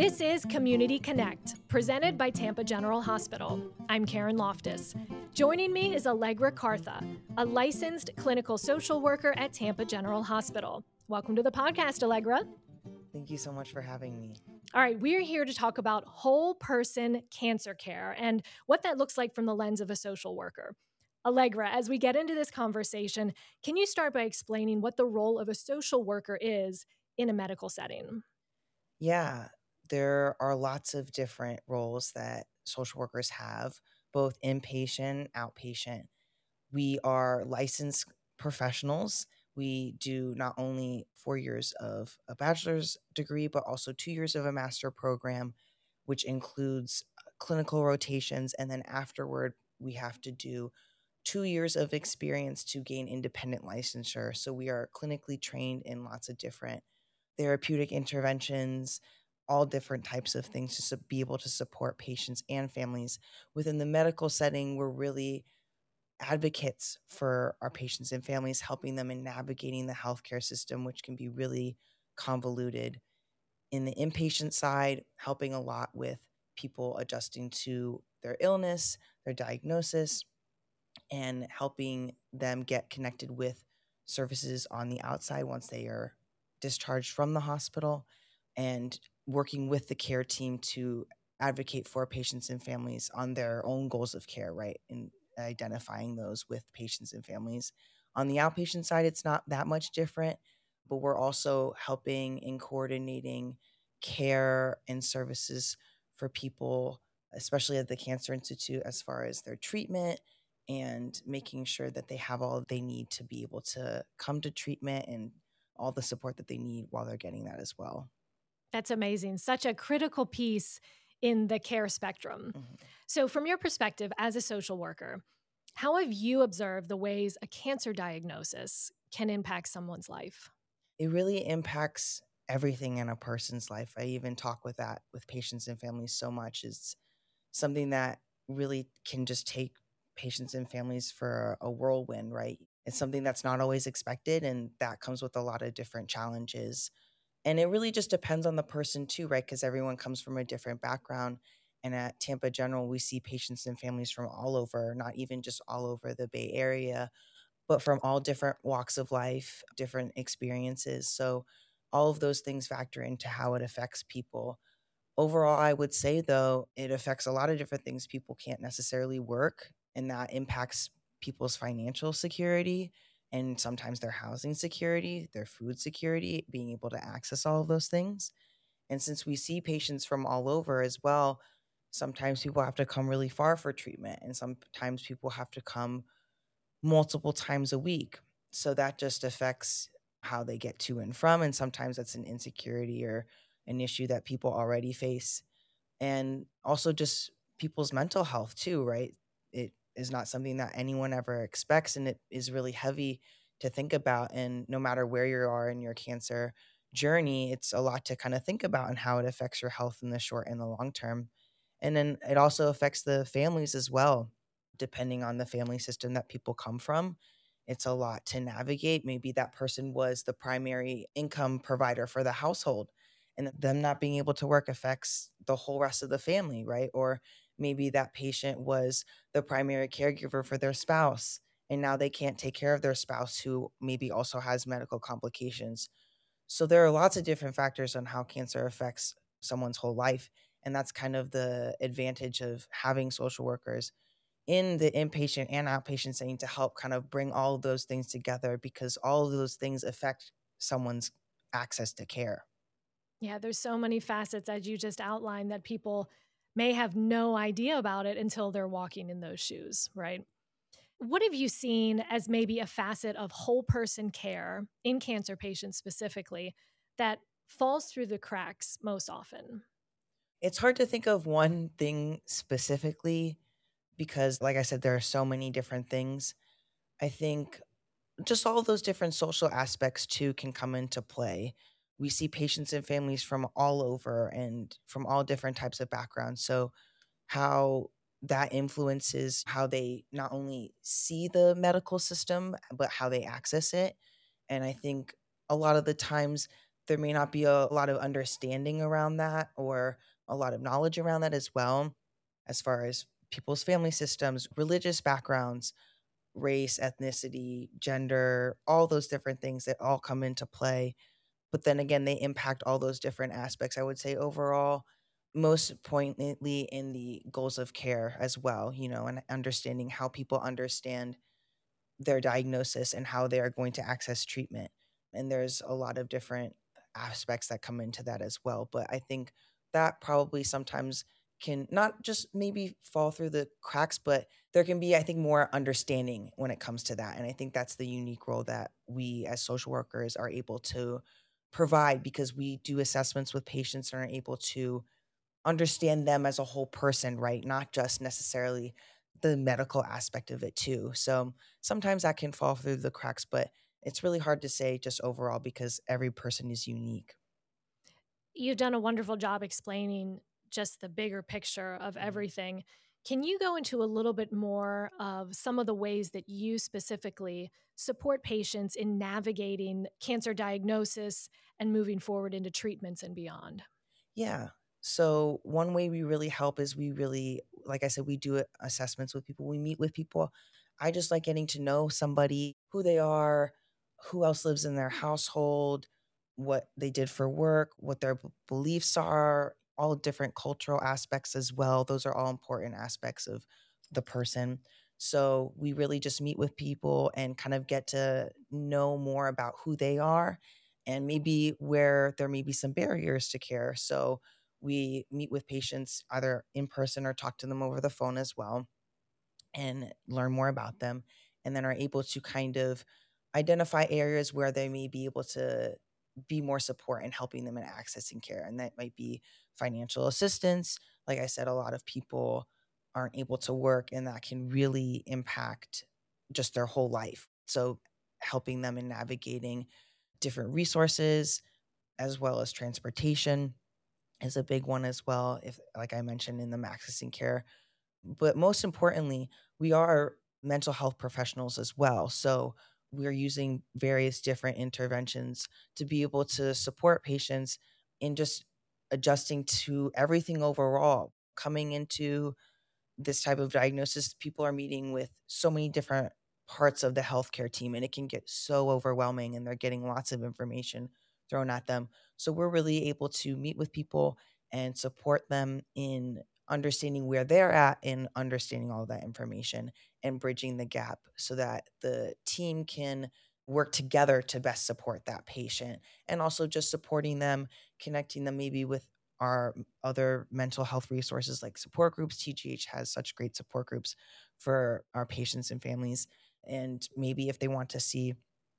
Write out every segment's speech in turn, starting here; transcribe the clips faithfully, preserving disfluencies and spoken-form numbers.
This is Community Connect, presented by Tampa General Hospital. I'm Karen Loftus. Joining me is Allegra Cartha, a licensed clinical social worker at Tampa General Hospital. Welcome to the podcast, Allegra. Thank you so much for having me. All right, we're here to talk about whole person cancer care and what that looks like from the lens of a social worker. Allegra, as we get into this conversation, can you start by explaining what the role of a social worker is in a medical setting? Yeah, there are lots of different roles that social workers have, both inpatient, outpatient. We are licensed professionals. We do not only four years of a bachelor's degree, but also two years of a master program, which includes clinical rotations. And then afterward, we have to do two years of experience to gain independent licensure. So we are clinically trained in lots of different therapeutic interventions, all different types of things to su- be able to support patients and families. Within the medical setting, we're really advocates for our patients and families, helping them in navigating the healthcare system, which can be really convoluted. In the inpatient side, helping a lot with people adjusting to their illness, their diagnosis, and helping them get connected with services on the outside once they are discharged from the hospital, and working with the care team to advocate for patients and families on their own goals of care, right? And identifying those with patients and families. On the outpatient side, it's not that much different, but we're also helping in coordinating care and services for people, especially at the Cancer Institute, as far as their treatment and making sure that they have all they need to be able to come to treatment and all the support that they need while they're getting that as well. That's amazing. Such a critical piece in the care spectrum. Mm-hmm. So, from your perspective as a social worker, how have you observed the ways a cancer diagnosis can impact someone's life? It really impacts everything in a person's life. I even talk with that with patients and families so much. It's something that really can just take patients and families for a whirlwind, right? It's something that's not always expected, and that comes with a lot of different challenges. And it really just depends on the person too, right? Because everyone comes from a different background. And at Tampa General, we see patients and families from all over, not even just all over the Bay Area, but from all different walks of life, different experiences. So all of those things factor into how it affects people. Overall, I would say, though, it affects a lot of different things. People can't necessarily work, and that impacts people's financial security and sometimes their housing security, their food security, being able to access all of those things. And since we see patients from all over as well, sometimes people have to come really far for treatment, and sometimes people have to come multiple times a week. So that just affects how they get to and from. And sometimes that's an insecurity or an issue that people already face. And also just people's mental health too, right? It is not something that anyone ever expects, and it is really heavy to think about. And no matter where you are in your cancer journey, it's a lot to kind of think about and how it affects your health in the short and the long term. And then it also affects the families as well, depending on the family system that people come from. It's a lot to navigate. Maybe that person was the primary income provider for the household, and them not being able to work affects the whole rest of the family, right? Or maybe that patient was the primary caregiver for their spouse, and now they can't take care of their spouse who maybe also has medical complications. So there are lots of different factors on how cancer affects someone's whole life. And that's kind of the advantage of having social workers in the inpatient and outpatient setting to help kind of bring all of those things together, because all of those things affect someone's access to care. Yeah, there's so many facets, as you just outlined, that people may have no idea about it until they're walking in those shoes, right? What have you seen as maybe a facet of whole person care in cancer patients specifically that falls through the cracks most often? It's hard to think of one thing specifically because, like I said, there are so many different things. I think just all those different social aspects too can come into play. We see patients and families from all over and from all different types of backgrounds. So, how that influences how they not only see the medical system, but how they access it. And I think a lot of the times there may not be a lot of understanding around that or a lot of knowledge around that as well, as far as people's family systems, religious backgrounds, race, ethnicity, gender, all those different things that all come into play. But then again, they impact all those different aspects, I would say overall, most poignantly in the goals of care as well, you know, and understanding how people understand their diagnosis and how they are going to access treatment. And there's a lot of different aspects that come into that as well. But I think that probably sometimes can not just maybe fall through the cracks, but there can be, I think, more understanding when it comes to that. And I think that's the unique role that we as social workers are able to provide because we do assessments with patients and are able to understand them as a whole person, right? Not just necessarily the medical aspect of it too. So sometimes that can fall through the cracks, but it's really hard to say just overall because every person is unique. You've done a wonderful job explaining just the bigger picture of Mhm. everything. Can you go into a little bit more of some of the ways that you specifically support patients in navigating cancer diagnosis and moving forward into treatments and beyond? Yeah. So one way we really help is we really, like I said, we do assessments with people. We meet with people. I just like getting to know somebody, who they are, who else lives in their household, what they did for work, what their b- beliefs are, all different cultural aspects as well. Those are all important aspects of the person. So we really just meet with people and kind of get to know more about who they are and maybe where there may be some barriers to care. So we meet with patients either in person or talk to them over the phone as well and learn more about them, and then are able to kind of identify areas where they may be able to be more support in helping them in accessing care. And that might be financial assistance. Like I said, a lot of people aren't able to work, and that can really impact just their whole life. So helping them in navigating different resources as well as transportation is a big one as well, if like I mentioned in the accessing care. But most importantly, we are mental health professionals as well. So we're using various different interventions to be able to support patients in just adjusting to everything overall. Coming into this type of diagnosis, people are meeting with so many different parts of the healthcare team, and it can get so overwhelming, and they're getting lots of information thrown at them. So we're really able to meet with people and support them in understanding where they're at and understanding all that information and bridging the gap so that the team can work together to best support that patient, and also just supporting them, connecting them maybe with our other mental health resources like support groups. T G H has such great support groups for our patients and families. And maybe if they want to see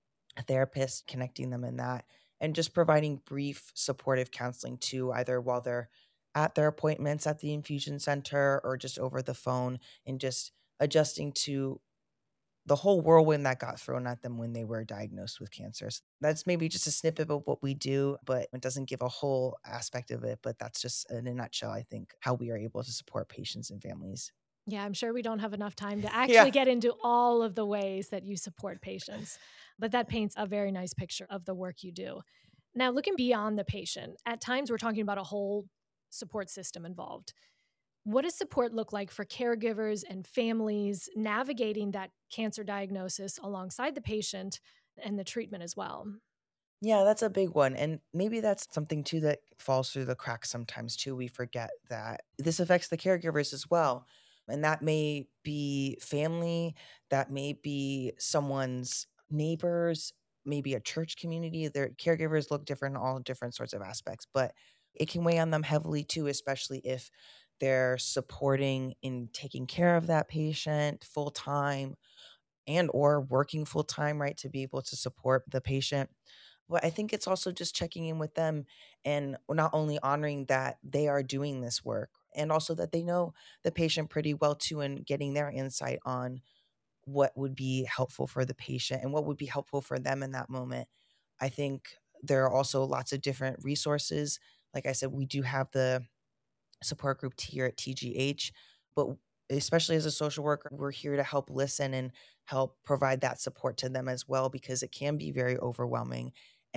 a therapist, connecting them in that, and just providing brief supportive counseling too, either while they're at their appointments at the infusion center or just over the phone, and just adjusting to the whole whirlwind that got thrown at them when they were diagnosed with cancer. So that's maybe just a snippet of what we do, but it doesn't give a whole aspect of it. But that's just in a nutshell, I think, how we are able to support patients and families. Yeah, I'm sure we don't have enough time to Yeah. actually get into all of the ways that you support patients, but that paints a very nice picture of the work you do. Now, looking beyond the patient, at times we're talking about a whole support system involved. What does support look like for caregivers and families navigating that cancer diagnosis alongside the patient and the treatment as well? Yeah, that's a big one. And maybe that's something too that falls through the cracks sometimes too. We forget that this affects the caregivers as well. And that may be family, that may be someone's neighbors, maybe a church community. Their caregivers look different in all different sorts of aspects, but it can weigh on them heavily too, especially if they're supporting in taking care of that patient full time and or working full time, right, to be able to support the patient. But I think it's also just checking in with them and not only honoring that they are doing this work and also that they know the patient pretty well too, and getting their insight on what would be helpful for the patient and what would be helpful for them in that moment. I think there are also lots of different resources. Like I said, we do have the support group here at T G H, but especially as a social worker, we're here to help listen and help provide that support to them as well because it can be very overwhelming.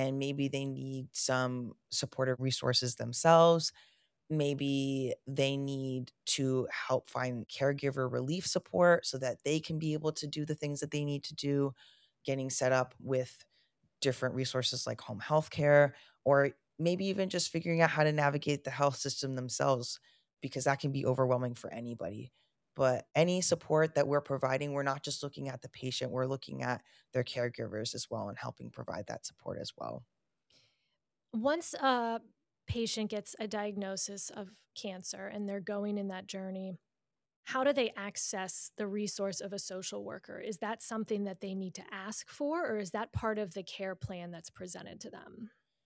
and maybe they need some supportive resources themselves. Maybe they need to help find caregiver relief support so that they can be able to do the things that they need to do, getting set up with different resources like home health care, or maybe even just figuring out how to navigate the health system themselves, because that can be overwhelming for anybody. But any support that we're providing, we're not just looking at the patient, we're looking at their caregivers as well and helping provide that support as well. Once a patient gets a diagnosis of cancer and they're going in that journey, how do they access the resource of a social worker? Is that something that they need to ask for, or is that part of the care plan that's presented to them?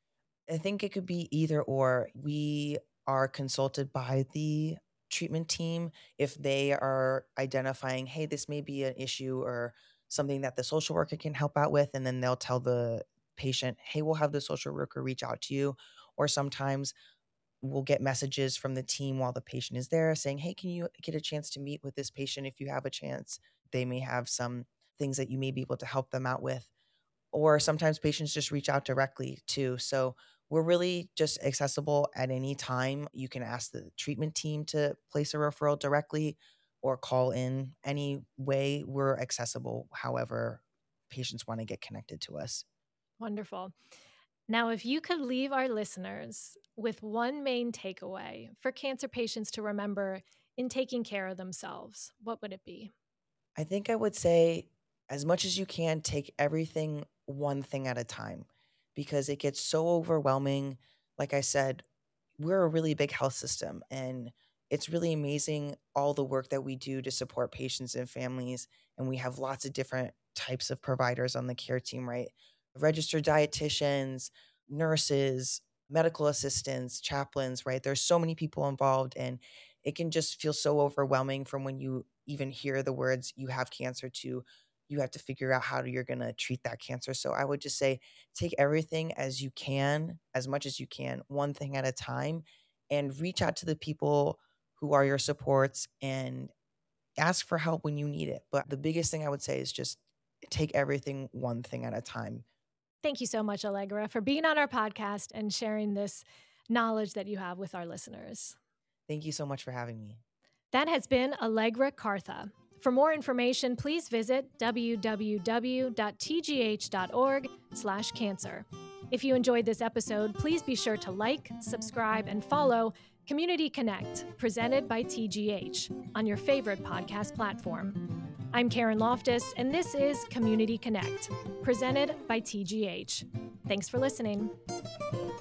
I think it could be either or. We are consulted by the treatment team if they are identifying, hey, this may be an issue or something that the social worker can help out with. And then they'll tell the patient, hey, we'll have the social worker reach out to you. Or sometimes we'll get messages from the team while the patient is there saying, hey, can you get a chance to meet with this patient if you have a chance? They may have some things that you may be able to help them out with. Or sometimes patients just reach out directly too. So we're really just accessible at any time. You can ask the treatment team to place a referral directly or call in. Any way we're accessible, however patients want to get connected to us. Wonderful. Now, if you could leave our listeners with one main takeaway for cancer patients to remember in taking care of themselves, what would it be? I think I would say, as much as you can, take everything one thing at a time, because it gets so overwhelming. Like I said, we're a really big health system, and it's really amazing all the work that we do to support patients and families. And we have lots of different types of providers on the care team, right? Registered dietitians, nurses, medical assistants, chaplains, right? There's so many people involved, and it can just feel so overwhelming from when you even hear the words you have cancer to you have to figure out how you're going to treat that cancer. So I would just say take everything as you can, as much as you can, one thing at a time, and reach out to the people who are your supports and ask for help when you need it. But the biggest thing I would say is just take everything one thing at a time. Thank you so much, Allegra, for being on our podcast and sharing this knowledge that you have with our listeners. Thank you so much for having me. That has been Allegra Cartha. For more information, please visit w w w dot t g h dot org slash cancer. If you enjoyed this episode, please be sure to like, subscribe, and follow Community Connect, presented by T G H, on your favorite podcast platform. I'm Karen Loftus, and this is Community Connect, presented by T G H. Thanks for listening.